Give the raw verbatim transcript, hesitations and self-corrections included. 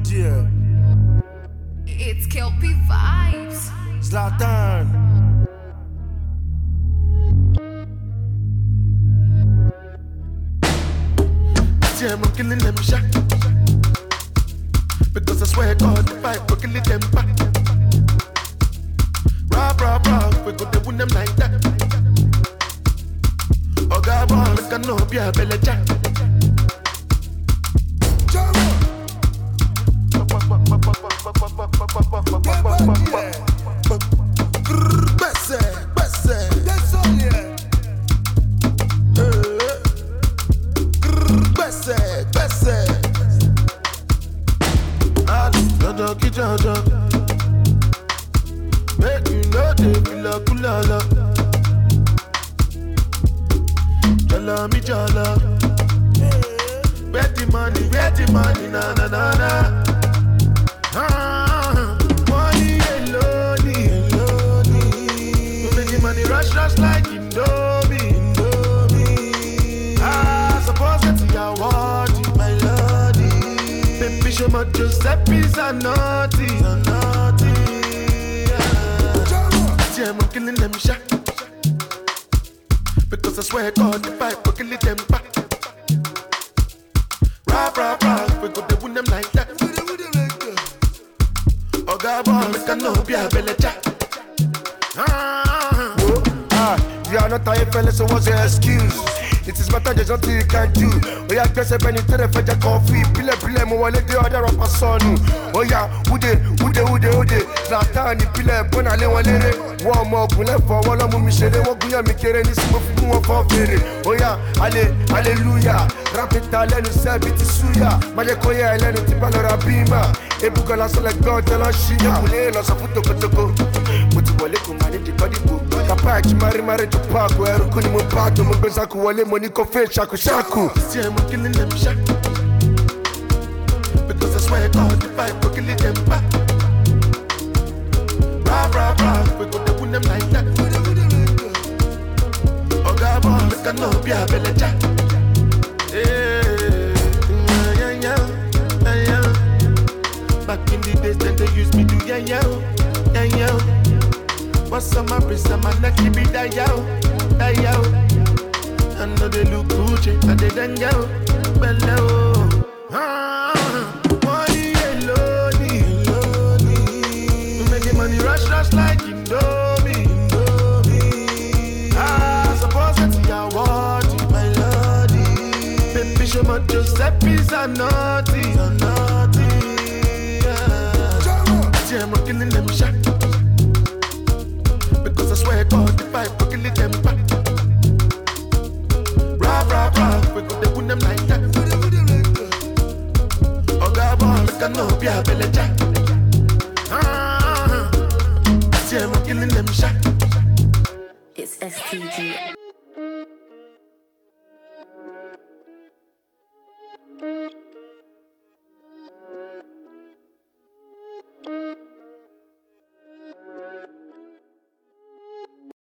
idea. It's Kelpie Vibes. Zlatan. See, I'm killing them shot. Because I swear God, the fight will kill them back. Rob, rob, rob, we go to win them like that. Oh God, boy, make a no be a belly jack. Besse, besse, that's all, yeah. Besse, besse. Ah, Jojo, ki Jojo. Make you know they feel a kulala. Jala mi jala. Where the money, where the money, na na na na. Ah, money alone, alone. Making money rush, rush like Indomie, Indomie. Ah, suppose it's your word, my lordy. Baby, show my Giuseppe's a naughty, a naughty. Yeah, I'm killing them shot. Because I swear God, if I will kill them back. Rob, rob, rob, we go to win them like that. Oh God, boy, make a no be a belly jack. Ah, Whoa, ah, you are not a fella, so what's your excuse? It is matter there's nothing you can do. Oh yeah, guess I been into the fetch a coffee. Pile pile mo wale de other rapper son. Oh yeah, ude ude ude ude. Zlatan ni pile bona le wale re. One more pule for wala mu mi shere wo guya mi kere ni simo fu mo for fere. Oh yeah, ale hallelujah. Rap it talent se biti suya. Maje koye ele ni tipa lo rabima. E buka la sole god la shia. Mule lo sa futo kotoko. Muti wale ko mani di kodibu. Kapa chi mari mari to park where kuni mo park mo beza ku wale money coffee shaku shaku. see I'm killing them shot. Because I swear God, the fight will kill them back. Rob, rob, rob, we go to win them like that. Oh God, boy, make a no be a belly jack. Yeah, yeah, yeah, yeah, yeah. Back in the days, then they used me to yeah, yeah, yeah, yeah. What's on my wrist, on my neck, keep it that yo, that yo. I know they look Gucci, and they done yo, below. Ah, money alone, alone. Making money rush, rush like Indomie, Indomie. Ah, suppose it's your word, my lordy. Baby, show my Giuseppe's a naughty, a naughty. Yeah. See, I'm killing them shot. Because I swear God, if I will kill them back. Rob, rob, rob, we go to win them like that. Oh God, boy, make a no be a belly jack.